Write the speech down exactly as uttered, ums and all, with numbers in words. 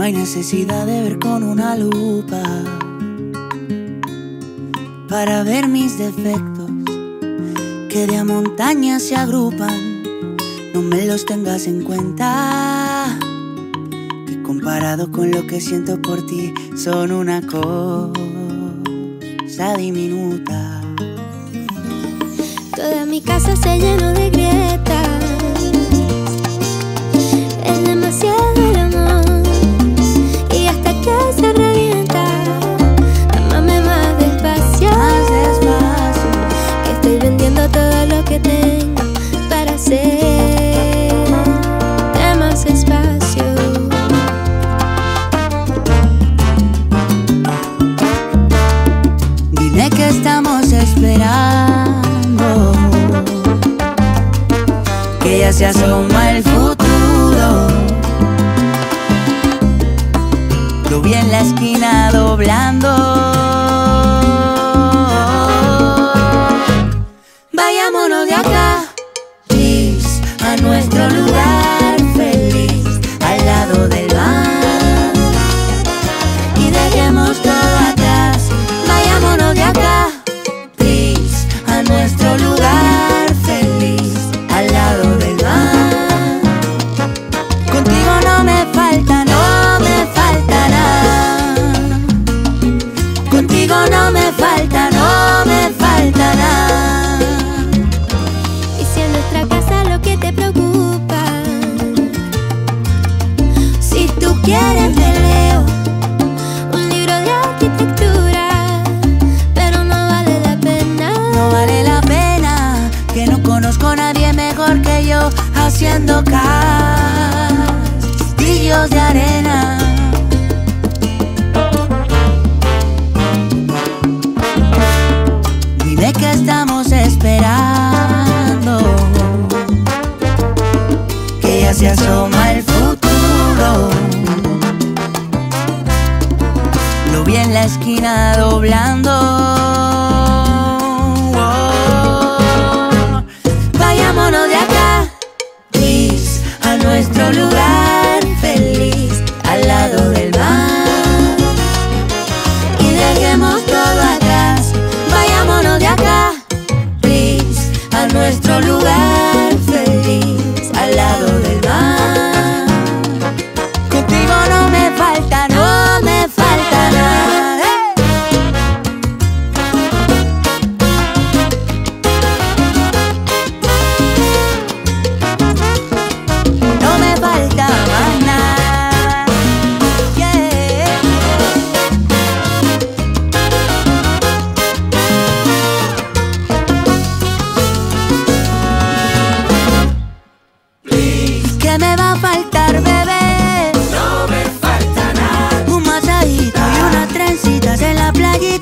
No hay necesidad de ver con una lupa para ver mis defectos, que de a montañas se agrupan. No me los tengas en cuenta, que comparado con lo que siento por ti son una cosa diminuta. Toda mi casa se llenó de grietas, es demasiado el amor y hasta que se revienta. Amame más despacio, Más despacio, que estoy vendiendo todo lo que tengo para hacer más espacio. dime que estamos esperando, que ya se asoma el futuro. Lo vi en la esquina doblando. Vayámonos de acá, please, a nuestro lugar feliz, al lado del mar, y dejemos todo atrás. Vayámonos de acá, please, a nuestro lugar feliz, al lado del mar. Contigo no me falta, no me falta nada. Contigo no me falta, no me falta nada. Y si en nuestra casa lo que te preocupa, Si tú quieres te leo, un libro de arquitectura, pero no vale la pena. no vale la pena, que no conozco a nadie mejor que yo haciendo castillos de arena. Dime que estamos esperando, que ya se asoma el futuro. Lo vi en la esquina doblando. Oh, vayámonos de acá, please, a nuestro lugar feliz, al lado del mar, y dejemos todo atrás. Vayámonos de acá, please, a nuestro lugar feliz, al lado del mar. Contigo no me falta, no me falta nada. ¡Hey! No me falta más nada. Yeah. ¿Qué me va a faltar, bebé? No me falta nada. Un masajito y unas trencitas en la playita.